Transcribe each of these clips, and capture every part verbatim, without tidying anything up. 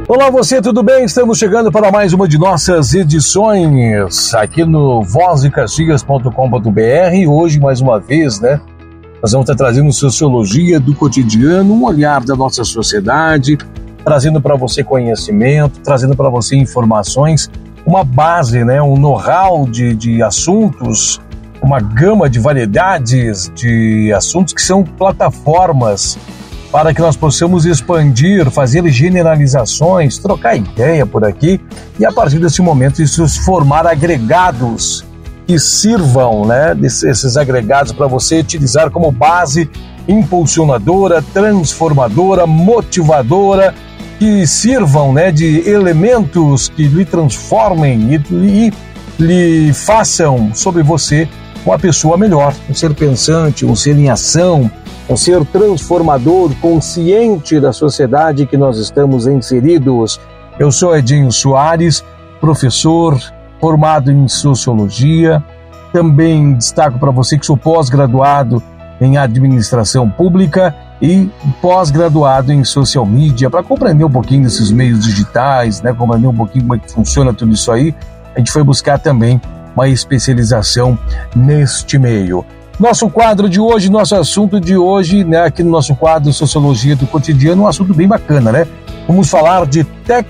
Olá você, tudo bem? Estamos chegando para mais uma de nossas edições aqui no voz e caxias ponto com ponto b r. Hoje, mais uma vez, né? Nós vamos estar trazendo sociologia do cotidiano, um olhar da nossa sociedade, trazendo para você conhecimento, trazendo para você informações, uma base, né? Um know-how de, de assuntos, uma gama de variedades de assuntos que são plataformas para que nós possamos expandir, fazer generalizações, trocar ideia por aqui e a partir desse momento isso formar agregados que sirvam, né, esses agregados para você utilizar como base impulsionadora, transformadora, motivadora, que sirvam, né, de elementos que lhe transformem e, e lhe façam sobre você uma pessoa melhor, um ser pensante, um ser em ação, um ser transformador, consciente da sociedade que nós estamos inseridos. Eu sou Edinho Soares, professor formado em Sociologia. Também destaco para você que sou pós-graduado em Administração Pública e pós-graduado em Social Media, para compreender um pouquinho desses meios digitais, né, compreender um pouquinho como é que funciona tudo isso aí. A gente foi buscar também uma especialização neste meio. Nosso quadro de hoje, nosso assunto de hoje, né, aqui no nosso quadro Sociologia do Cotidiano, um assunto bem bacana, né? Vamos falar de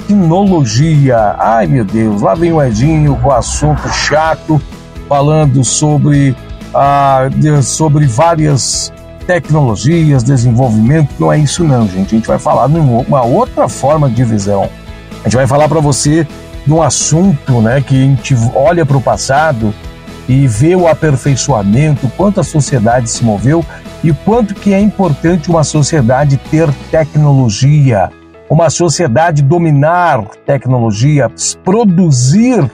tecnologia. Ai, meu Deus, lá vem o Edinho com o assunto chato, falando sobre, ah, sobre várias tecnologias, desenvolvimento. Não é isso não, gente. A gente vai falar numa outra forma de visão. A gente vai falar para você de um assunto, né, que a gente olha para o passado e vê o aperfeiçoamento, quanto a sociedade se moveu e quanto que é importante uma sociedade ter tecnologia, uma sociedade dominar tecnologia, produzir,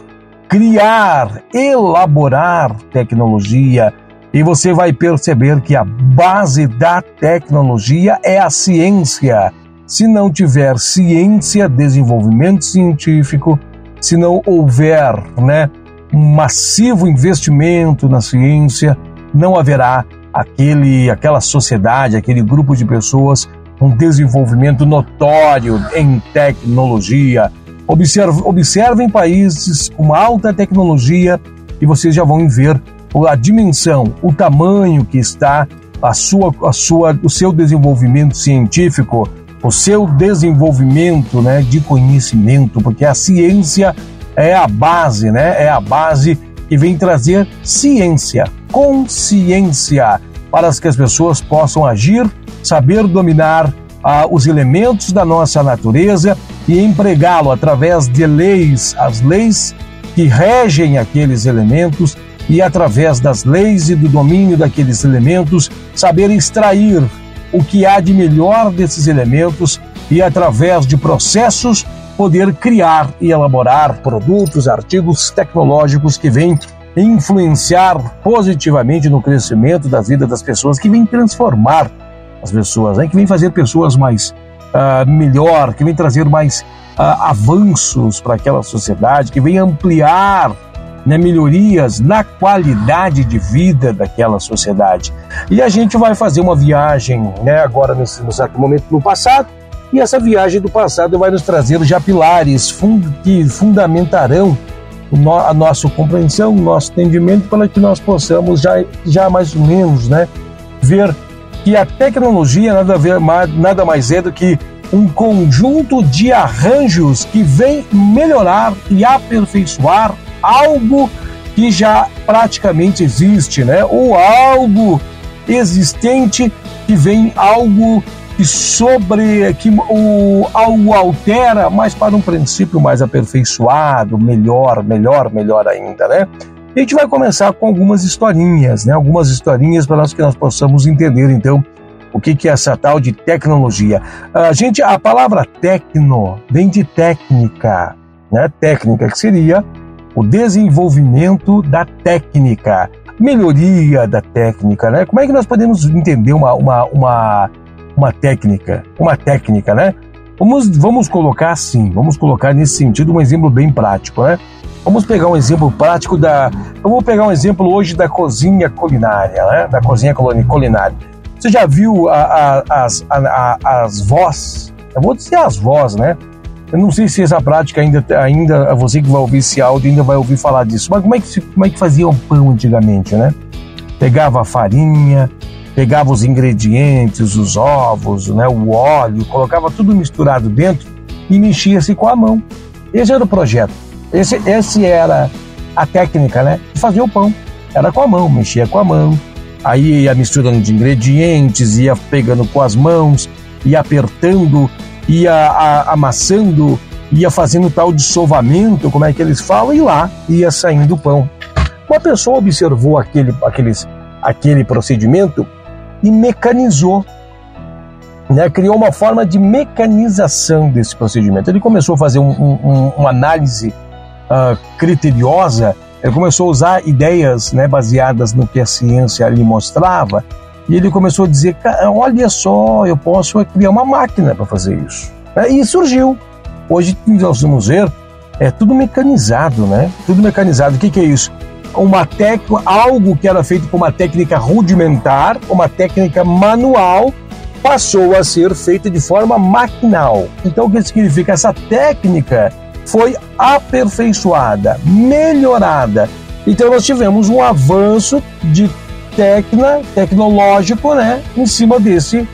criar, elaborar tecnologia. E você vai perceber que a base da tecnologia é a ciência. Se não tiver ciência, desenvolvimento científico, se não houver, né, um massivo investimento na ciência, não haverá aquele, aquela sociedade, aquele grupo de pessoas com um desenvolvimento notório em tecnologia. Observe, observem países com alta tecnologia e vocês já vão ver a dimensão, o tamanho que está a sua, a sua, o seu desenvolvimento científico, o seu desenvolvimento, né, de conhecimento, porque a ciência é a base, né? É a base que vem trazer ciência, consciência, para que as pessoas possam agir, saber dominar ah, os elementos da nossa natureza e empregá-lo através de leis, as leis que regem aqueles elementos e através das leis e do domínio daqueles elementos, saber extrair o que há de melhor desses elementos e através de processos poder criar e elaborar produtos, artigos tecnológicos que vêm influenciar positivamente no crescimento da vida das pessoas, que vêm transformar as pessoas, né? Que vêm fazer pessoas mais uh, melhor, que vêm trazer mais uh, avanços para aquela sociedade, que vêm ampliar, né, melhorias na qualidade de vida daquela sociedade. E a gente vai fazer uma viagem, né, agora nesse, nesse momento no passado. E essa viagem do passado vai nos trazer já pilares fund- que fundamentarão no- a nossa compreensão, o nosso entendimento, para que nós possamos já, já mais ou menos, né, ver que a tecnologia nada, a ver, nada mais é do que um conjunto de arranjos que vem melhorar e aperfeiçoar algo que já praticamente existe, né, ou algo existente que vem algo que sobre que o algo altera, mas para um princípio mais aperfeiçoado, melhor, melhor, melhor ainda, né? E a gente vai começar com algumas historinhas, né? Algumas historinhas para nós que nós possamos entender, então, o que que é essa tal de tecnologia. A gente, a palavra tecno vem de técnica, né? Técnica, que seria o desenvolvimento da técnica, melhoria da técnica, né? Como é que nós podemos entender uma uma uma uma técnica, uma técnica, né? Vamos, vamos colocar assim, vamos colocar nesse sentido um exemplo bem prático, né? Vamos pegar um exemplo prático da... Eu vou pegar um exemplo hoje da cozinha culinária, né? Da cozinha culinária. Você já viu a, a, as, a, a, as vós, eu vou dizer as vós, né? Eu não sei se essa prática ainda, ainda você que vai ouvir esse áudio ainda vai ouvir falar disso, mas como é que, como é que fazia o pão antigamente, né? Pegava a farinha, pegava os ingredientes, os ovos, né, o óleo, colocava tudo misturado dentro e mexia-se com a mão. Esse era o projeto. Esse, esse era a técnica, né? De fazer o pão. Era com a mão, mexia com a mão. Aí ia misturando de ingredientes, ia pegando com as mãos, ia apertando, ia a, amassando, ia fazendo tal dissovamento, como é que eles falam, e lá ia saindo o pão. Uma pessoa observou aquele, aqueles, aquele procedimento e mecanizou, né? Criou uma forma de mecanização desse procedimento. Ele começou a fazer um, um, uma análise uh, criteriosa, ele começou a usar ideias, né, baseadas no que a ciência lhe mostrava, e ele começou a dizer, olha só, eu posso criar uma máquina para fazer isso. E surgiu. Hoje nós vamos ver, é tudo mecanizado, né? Tudo mecanizado. O que, que é isso? Uma técnica, algo que era feito com uma técnica rudimentar, uma técnica manual, passou a ser feita de forma maquinal. Então, o que significa? Essa técnica foi aperfeiçoada, melhorada. Então, nós tivemos um avanço de tecna, tecnológico, né, em cima desse,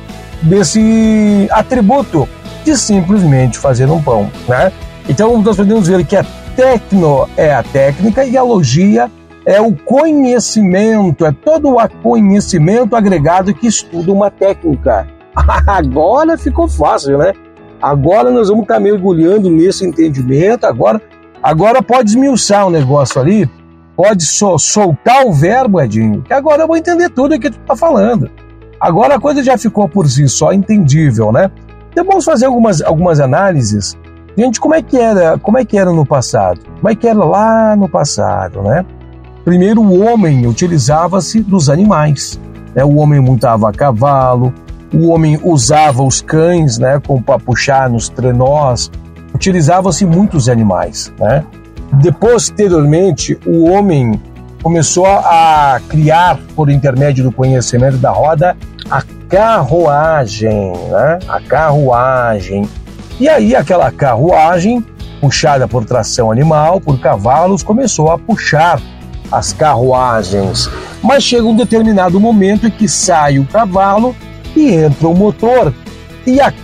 desse atributo de simplesmente fazer um pão, né? Então, nós podemos ver que a tecno é a técnica e a logia é o conhecimento, é todo o conhecimento agregado que estuda uma técnica. Agora ficou fácil, né? Agora nós vamos estar mergulhando nesse entendimento, agora, agora pode esmiuçar o negócio ali, pode so, soltar o verbo, Edinho, que agora eu vou entender tudo o que tu está falando. Agora a coisa já ficou por si só entendível, né? Então vamos fazer algumas, algumas análises. Gente, como é que era, como é que era no passado? Como é que era lá no passado, né? Primeiro, o homem utilizava-se dos animais, né? O homem montava a cavalo, o homem usava os cães, né, para puxar nos trenós, utilizava-se muitos animais, né? Depois, posteriormente, o homem começou a criar, por intermédio do conhecimento da roda, a carruagem, né? A carruagem. E aí aquela carruagem, puxada por tração animal, por cavalos, começou a puxar as carruagens. Mas chega um determinado momento em que sai o cavalo e entra o motor. E a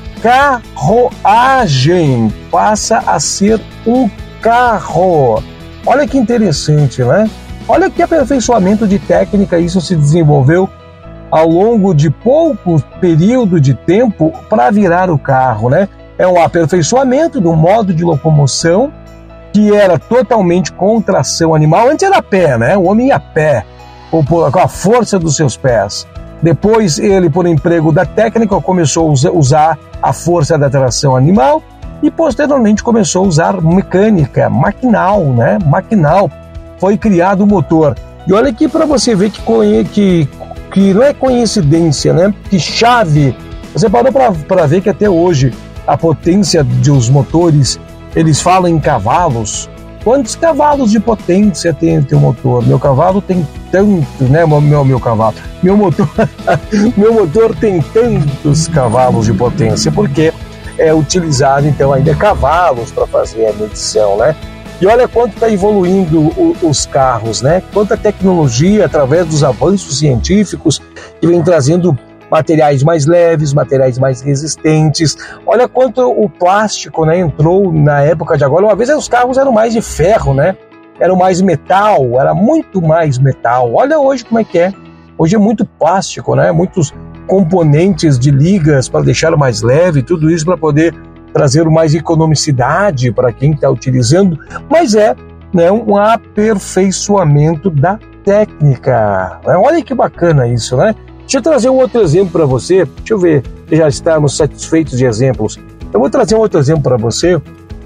carruagem passa a ser um carro. Olha que interessante, né? Olha que aperfeiçoamento de técnica isso se desenvolveu ao longo de pouco período de tempo para virar o carro, né? É um aperfeiçoamento do modo de locomoção que era totalmente com tração animal. Antes era a pé, né? O homem ia a pé, com a força dos seus pés. Depois ele, por emprego da técnica, começou a usar a força da tração animal e posteriormente começou a usar mecânica, maquinal, né? Maquinal. Foi criado o motor. E olha aqui para você ver que, que, que não é coincidência, né? Que chave. Você parou para ver que até hoje a potência dos motores, eles falam em cavalos. Quantos cavalos de potência tem o teu motor? Meu cavalo tem tanto, né? Meu, meu, meu cavalo. Meu motor, meu motor tem tantos cavalos de potência, porque é utilizado, então, ainda cavalos para fazer a medição, né? E olha quanto está evoluindo o, os carros, né? Quanta tecnologia, através dos avanços científicos, que vem trazendo materiais mais leves, materiais mais resistentes. Olha quanto o plástico, né, entrou na época de agora. Uma vez os carros eram mais de ferro, né? Eram mais metal, era muito mais metal. Olha hoje como é que é. Hoje é muito plástico, né? Muitos componentes de ligas para deixar mais leve, tudo isso para poder trazer mais economicidade para quem está utilizando, mas é, né, um aperfeiçoamento da técnica. Olha que bacana isso, né? Deixa eu trazer um outro exemplo para você. Deixa eu ver, já estamos satisfeitos de exemplos. Eu vou trazer um outro exemplo para você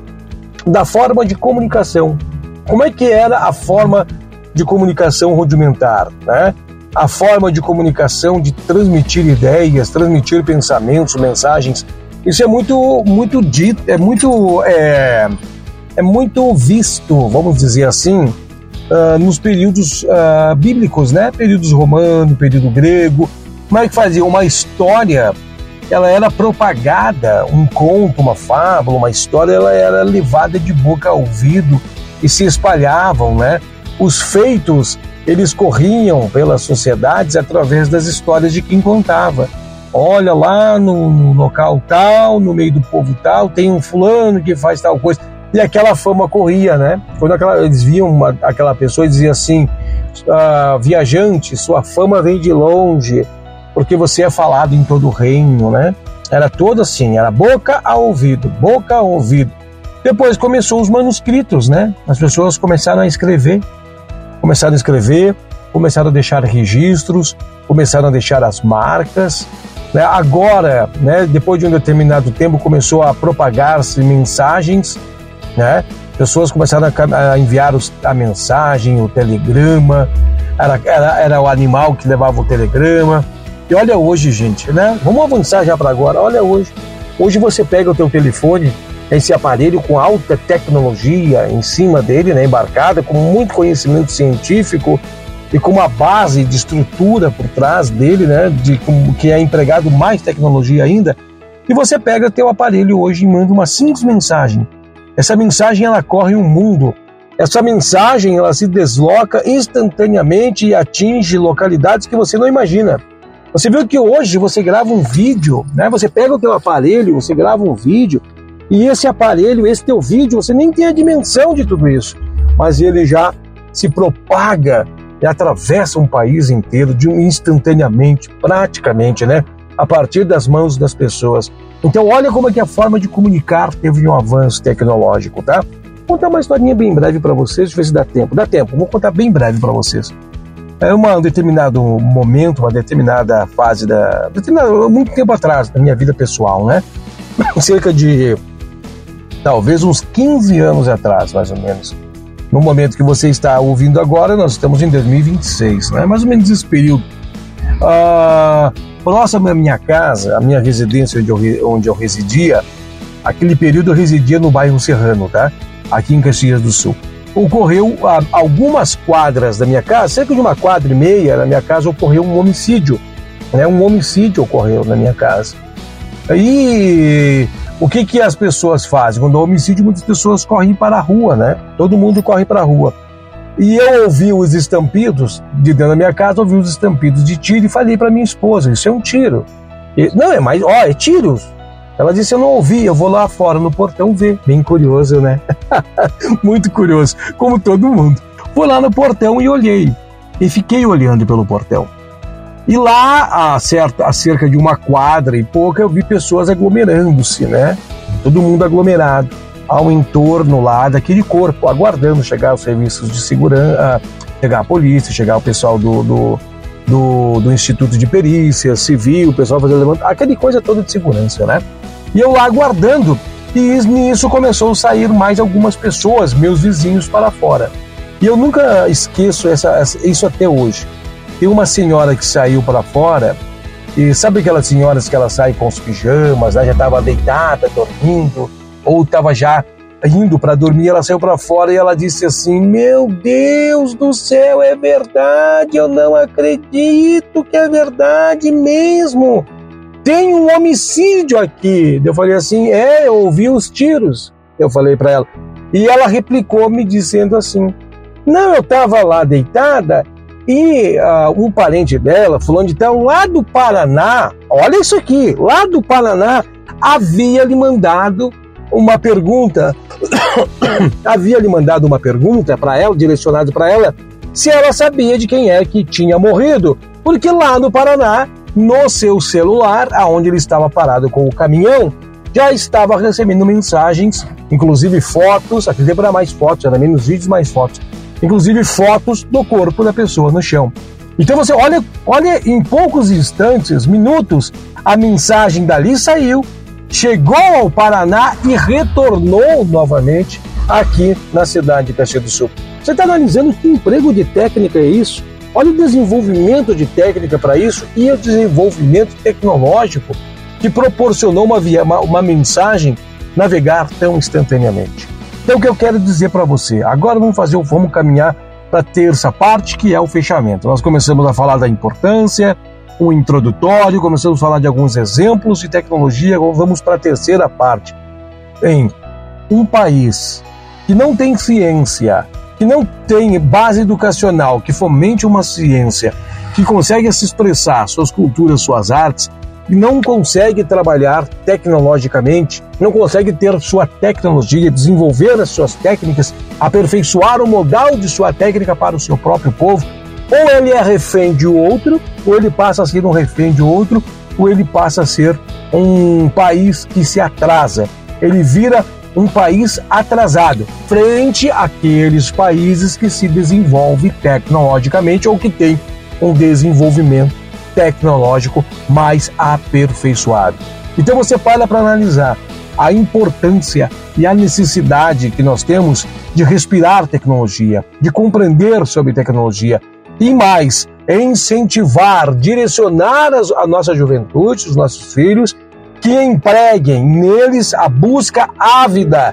da forma de comunicação. Como é que era a forma de comunicação rudimentar, né? A forma de comunicação de transmitir ideias, transmitir pensamentos, mensagens. Isso é muito, muito dito, é muito, é, é muito visto, vamos dizer assim, uh, nos períodos uh, bíblicos, né? Períodos romano, período grego. Como é que fazia uma história ela era propagada, um conto, uma fábula, uma história, ela era levada de boca a ouvido e se espalhavam, né? Os feitos, eles corriam pelas sociedades através das histórias de quem contava. Olha, lá no, no local tal, no meio do povo tal, tem um fulano que faz tal coisa. E aquela fama corria, né? Quando aquela, eles viam uma, aquela pessoa e diziam assim, ah, viajante, sua fama vem de longe, porque você é falado em todo o reino, né? Era todo assim, era boca a ouvido, boca a ouvido. Depois começou os manuscritos, né? As pessoas começaram a escrever, começaram a escrever, começaram a deixar registros, começaram a deixar as marcas, né? Agora, né, depois de um determinado tempo, começou a propagar-se mensagens, né? Pessoas começaram a enviar os, a mensagem, o telegrama, era, era, era o animal que levava o telegrama. E olha hoje, gente, né? Vamos avançar já para agora. Olha hoje. Hoje você pega o teu telefone, esse aparelho com alta tecnologia em cima dele, né, embarcada, com muito conhecimento científico e com uma base de estrutura por trás dele, né, de, com, que é empregado mais tecnologia ainda. E você pega o teu aparelho hoje e manda uma simples mensagem. Essa mensagem, ela corre o mundo. Essa mensagem, ela se desloca instantaneamente e atinge localidades que você não imagina. Você viu que hoje você grava um vídeo, né? Você pega o teu aparelho, você grava um vídeo, e esse aparelho, esse teu vídeo, você nem tem a dimensão de tudo isso, mas ele já se propaga e atravessa um país inteiro de um instantaneamente, praticamente, né? A partir das mãos das pessoas. Então olha como é que a forma de comunicar teve um avanço tecnológico, tá? Vou contar uma historinha bem breve para vocês, deixa eu ver se dá tempo. Dá tempo, vou contar bem breve para vocês. É uma, um determinado momento, uma determinada fase, da, determinado, muito tempo atrás da minha vida pessoal, né? Cerca de, talvez uns quinze anos atrás, mais ou menos. No momento que você está ouvindo agora, nós estamos em dois mil e vinte e seis, né? Mais ou menos esse período. Ah, próximo à minha casa, a minha residência onde eu, onde eu residia, aquele período eu residia no bairro Serrano, tá? Aqui em Caxias do Sul. Ocorreu a algumas quadras da minha casa, cerca de uma quadra e meia na minha casa, ocorreu um homicídio, né? Um homicídio ocorreu na minha casa. E o que que as pessoas fazem? Quando há homicídio, muitas pessoas correm para a rua, né? Todo mundo corre para a rua. E eu ouvi os estampidos de dentro da minha casa, ouvi os estampidos de tiro e falei para minha esposa, isso é um tiro. E, não, é mais, ó, é tiros. Ela disse, eu não ouvi, eu vou lá fora no portão ver. Bem curioso, né? Muito curioso, como todo mundo. Fui lá no portão e olhei. E fiquei olhando pelo portão. E lá, a, certa, a cerca de uma quadra e pouca, eu vi pessoas aglomerando-se, né? Todo mundo aglomerado ao entorno lá daquele corpo, aguardando chegar os serviços de segurança, chegar a polícia, chegar o pessoal do... do Do, do Instituto de Perícia Civil, o pessoal fazer levantamento, aquela coisa toda de segurança, né? E eu lá aguardando, e nisso começou a sair mais algumas pessoas, meus vizinhos, para fora. E eu nunca esqueço essa, essa, isso até hoje. Tem uma senhora que saiu para fora, e sabe aquelas senhoras que ela sai com os pijamas, né? Já estava deitada, dormindo, ou estava já indo para dormir, ela saiu para fora e ela disse assim, meu Deus do céu, é verdade, eu não acredito que é verdade mesmo, tem um homicídio aqui. Eu falei assim, é, eu ouvi os tiros, eu falei para ela, e ela replicou me dizendo assim, não, eu estava lá deitada e uh, um parente dela, fulano de tal, lá do Paraná, olha isso aqui, lá do Paraná, havia lhe mandado uma pergunta, havia lhe mandado uma pergunta para ela, direcionado para ela, se ela sabia de quem é que tinha morrido, porque lá no Paraná, no seu celular, aonde ele estava parado com o caminhão, já estava recebendo mensagens, inclusive fotos, aquele tempo era mais fotos, era menos vídeos, mais fotos, inclusive fotos do corpo da pessoa no chão. Então você olha, olha em poucos instantes, minutos, a mensagem dali saiu, chegou ao Paraná e retornou novamente aqui na cidade de Caxias do Sul. Você está analisando que emprego de técnica é isso? Olha o desenvolvimento de técnica para isso e o desenvolvimento tecnológico que proporcionou uma, via, uma, uma mensagem navegar tão instantaneamente. Então o que eu quero dizer para você, agora vamos fazer, vamos caminhar para a terça parte, que é o fechamento. Nós começamos a falar da importância um introdutório, começamos a falar de alguns exemplos de tecnologia, agora vamos para a terceira parte. Em um país que não tem ciência, que não tem base educacional, que fomente uma ciência, que consegue se expressar suas culturas, suas artes, e não consegue trabalhar tecnologicamente, não consegue ter sua tecnologia, desenvolver as suas técnicas, aperfeiçoar o modal de sua técnica para o seu próprio povo, ou ele é refém de outro, ou ele passa a ser um refém de outro, ou ele passa a ser um país que se atrasa. Ele vira um país atrasado, frente àqueles países que se desenvolvem tecnologicamente ou que têm um desenvolvimento tecnológico mais aperfeiçoado. Então você para para analisar a importância e a necessidade que nós temos de respirar tecnologia, de compreender sobre tecnologia e mais, incentivar, direcionar a nossa juventude, os nossos filhos, que empreguem neles a busca ávida,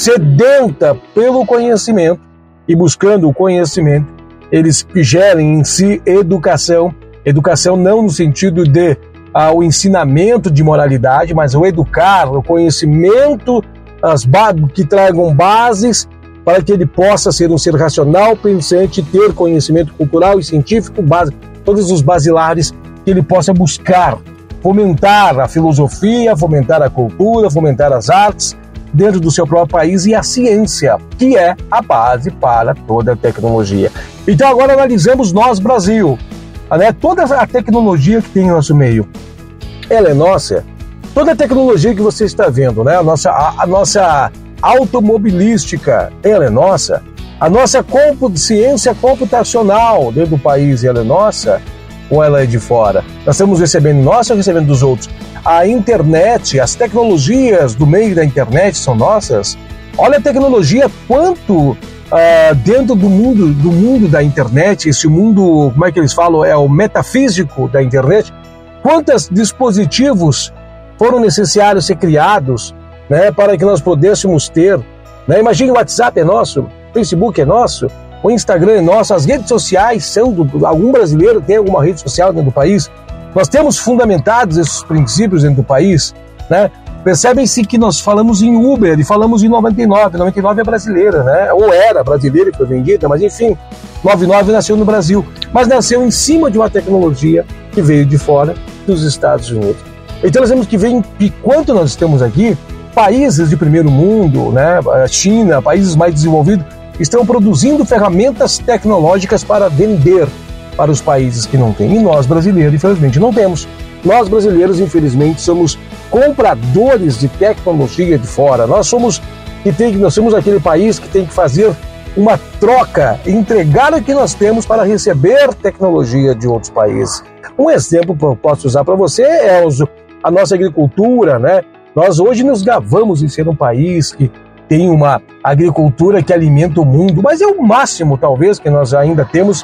sedenta pelo conhecimento, e buscando o conhecimento, eles gerem em si educação, educação não no sentido de ah, o ensinamento de moralidade, mas o educar, o conhecimento, as que tragam bases para que ele possa ser um ser racional, pensante, ter conhecimento cultural e científico, base, todos os basilares que ele possa buscar, fomentar a filosofia, fomentar a cultura, fomentar as artes dentro do seu próprio país e a ciência, que é a base para toda a tecnologia. Então agora analisamos nós, Brasil, né? Toda a tecnologia que tem no nosso meio, ela é nossa. Toda a tecnologia que você está vendo, né? a, nossa, a, a nossa automobilística, ela é nossa. A nossa compu- ciência computacional dentro do país, ela é nossa. Ou ela é de fora? Nós estamos recebendo nossa ou recebendo dos outros? A internet, as tecnologias do meio da internet são nossas? Olha a tecnologia, quanto uh, dentro do mundo, do mundo da internet, esse mundo, como é que eles falam, é o metafísico da internet, quantos dispositivos foram necessários ser criados, né, para que nós pudéssemos ter, né? Imagine, o WhatsApp é nosso, o Facebook é nosso, o Instagram é nosso, as redes sociais são do... Algum brasileiro tem alguma rede social dentro do país? Nós temos fundamentados esses princípios dentro do país, né? Percebem-se que nós falamos em Uber e falamos em noventa e nove. noventa e nove é brasileira, né? Ou era brasileira e foi vendida, mas enfim, noventa e nove nasceu no Brasil, mas nasceu em cima de uma tecnologia que veio de fora dos Estados Unidos. Então nós temos que ver, enquanto nós estamos aqui, países de primeiro mundo, né? A China, países mais desenvolvidos, estão produzindo ferramentas tecnológicas para vender para os países que não têm. E nós, brasileiros, infelizmente, não temos. Nós, brasileiros, infelizmente, somos compradores de tecnologia de fora. Nós somos, que tem, nós somos aquele país que tem que fazer uma troca, entregar o que nós temos para receber tecnologia de outros países. Um exemplo que eu posso usar para você é a nossa agricultura, né? Nós hoje nos gabamos em ser um país que tem uma agricultura que alimenta o mundo, mas é o máximo, talvez, que nós ainda temos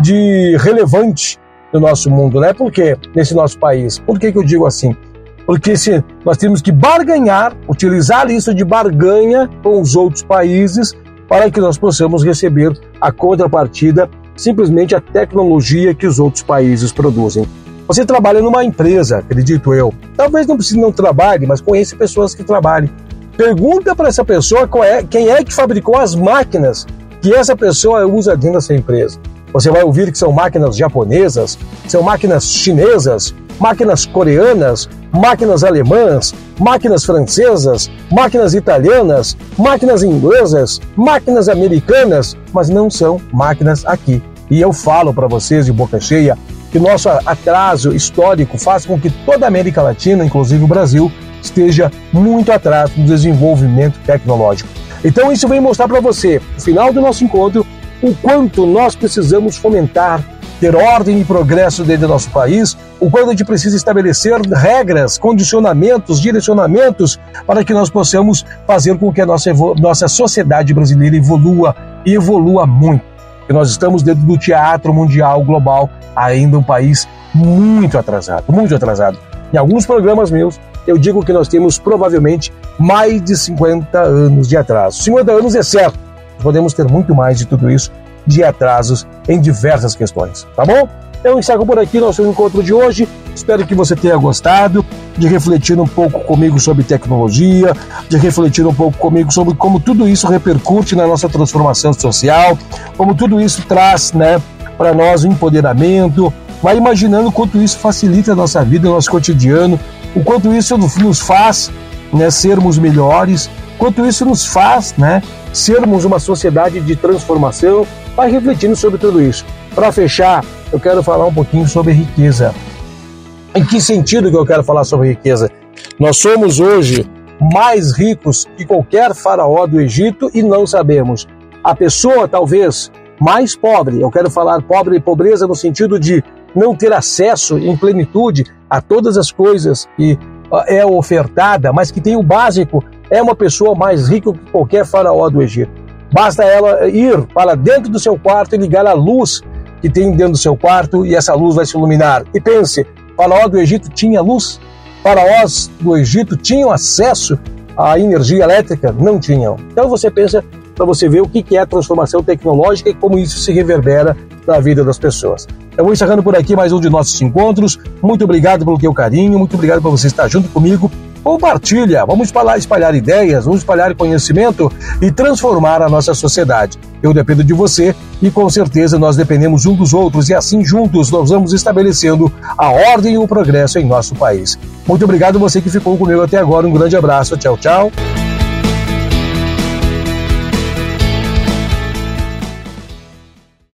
de relevante no nosso mundo, né? Por quê? Nesse nosso país. Por que que eu digo assim? Porque se nós temos que barganhar, utilizar isso de barganha com os outros países para que nós possamos receber a contrapartida, simplesmente a tecnologia que os outros países produzem. Você trabalha numa empresa, acredito eu. Talvez não precise não trabalhe, mas conheça pessoas que trabalhem. Pergunta para essa pessoa qual é, quem é que fabricou as máquinas que essa pessoa usa dentro dessa empresa. Você vai ouvir que são máquinas japonesas, são máquinas chinesas, máquinas coreanas, máquinas alemãs, máquinas francesas, máquinas italianas, máquinas inglesas, máquinas americanas, mas não são máquinas aqui. E eu falo para vocês de boca cheia que nosso atraso histórico faz com que toda a América Latina, inclusive o Brasil, esteja muito atrás no desenvolvimento tecnológico. Então isso vem mostrar para você, no final do nosso encontro, o quanto nós precisamos fomentar, ter ordem e progresso dentro do nosso país, o quanto a gente precisa estabelecer regras, condicionamentos, direcionamentos para que nós possamos fazer com que a nossa, nossa sociedade brasileira evolua e evolua muito. Porque nós estamos dentro do teatro mundial global, ainda um país muito atrasado, muito atrasado. Em alguns programas meus, eu digo que nós temos provavelmente mais de cinquenta anos de atraso. cinquenta anos é certo, nós podemos ter muito mais de tudo isso, de atrasos em diversas questões, tá bom? Eu encerro por aqui nosso encontro de hoje. Espero que você tenha gostado de refletir um pouco comigo sobre tecnologia, de refletir um pouco comigo sobre como tudo isso repercute na nossa transformação social, como tudo isso traz, né, para nós o empoderamento. Vai imaginando o quanto isso facilita a nossa vida, o nosso cotidiano, o quanto isso nos faz, né, sermos melhores, quanto isso nos faz, né, sermos uma sociedade de transformação. Vai refletindo sobre tudo isso. Para fechar, eu quero falar um pouquinho sobre riqueza. Em que sentido que eu quero falar sobre riqueza? Nós somos hoje mais ricos que qualquer faraó do Egito e não sabemos. A pessoa talvez mais pobre, eu quero falar pobre e pobreza no sentido de não ter acesso em plenitude a todas as coisas que é ofertada, mas que tem o básico, é uma pessoa mais rica que qualquer faraó do Egito. Basta ela ir para dentro do seu quarto e ligar a luz que tem dentro do seu quarto e essa luz vai se iluminar. E pense, faraó do Egito tinha luz? Faraós do Egito tinham acesso à energia elétrica? Não tinham. Então você pensa, para você ver o que é a transformação tecnológica e como isso se reverbera na vida das pessoas. Eu vou encerrando por aqui mais um de nossos encontros. Muito obrigado pelo teu carinho, muito obrigado por você estar junto comigo. Compartilha, vamos espalhar, espalhar ideias, vamos espalhar conhecimento e transformar a nossa sociedade. Eu dependo de você e com certeza nós dependemos um dos outros e assim juntos nós vamos estabelecendo a ordem e o progresso em nosso país. Muito obrigado você que ficou comigo até agora, um grande abraço, tchau, tchau.